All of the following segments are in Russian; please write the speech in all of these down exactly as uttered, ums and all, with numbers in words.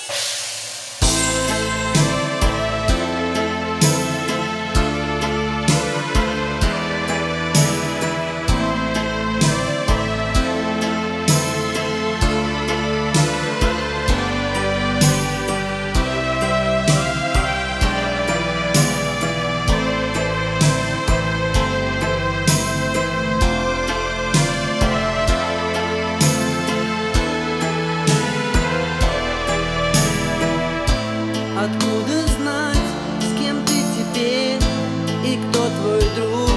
Откуда знать, с кем ты теперь и кто твой друг?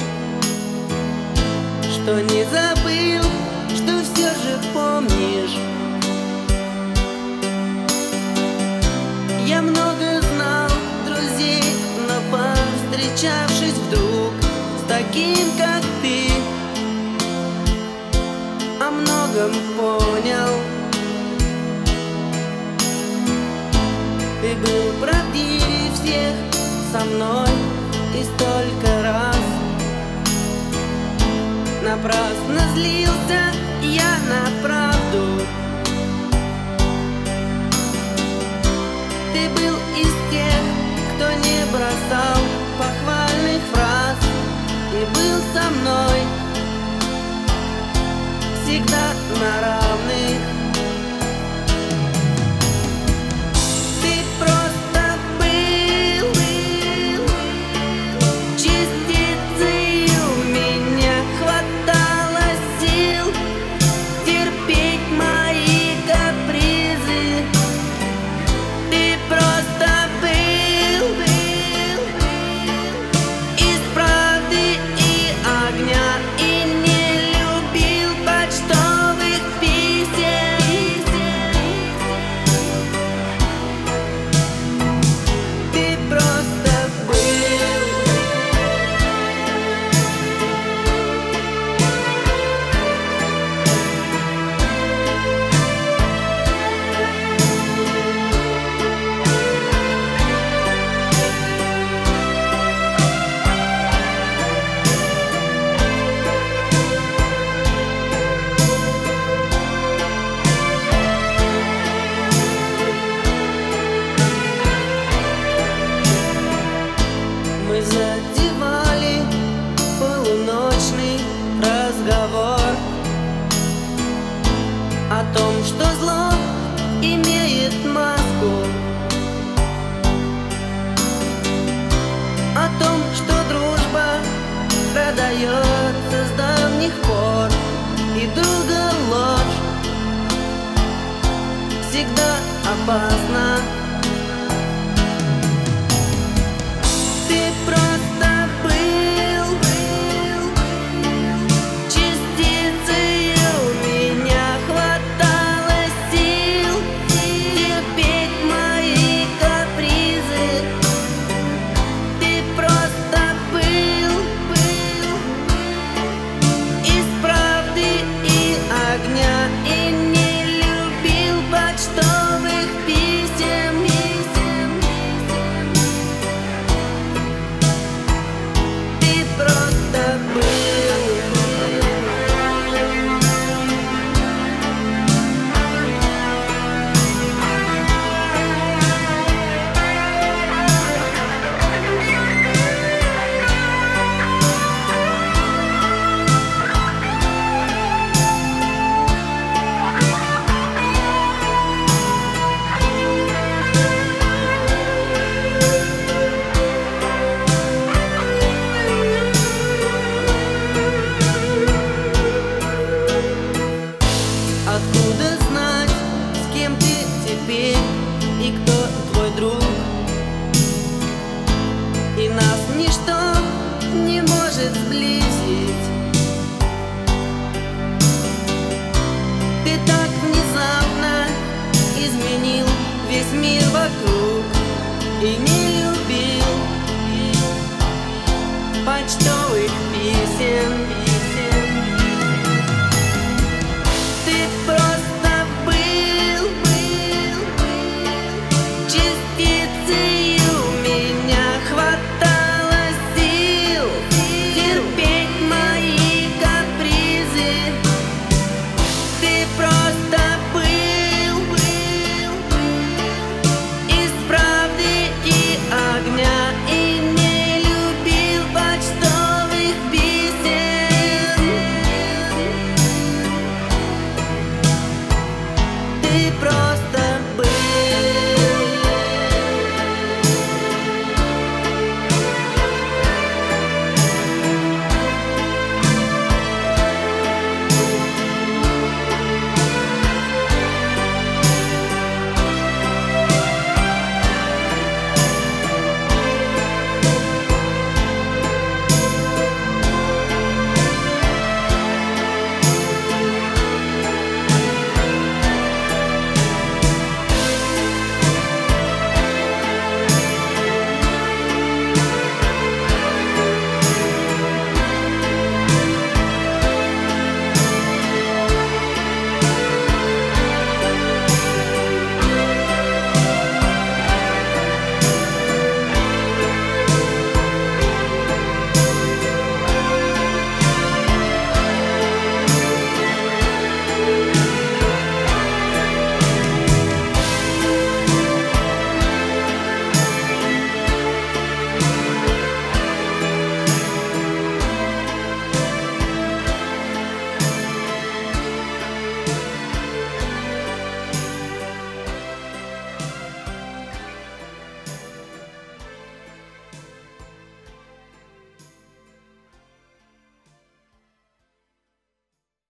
Что не забыл, что все же помнишь. Я много знал друзей, но повстречавшись вдруг с таким, как ты, о многом понял. Ты был правдивее всех со мной, и столько раз напрасно злился я на правду. Ты был из тех, кто не бросал похвальных фраз, и был со мной всегда на равных. Мы затевали полуночный разговор о том, что зло имеет маску, о том, что дружба продается с давних пор, и друга ложь всегда опасна. Откуда знать, с кем ты теперь и кто твой друг? И нас ничто не может сблизить. Ты так внезапно изменил весь мир вокруг и не любил почтовых писем. ты прочь.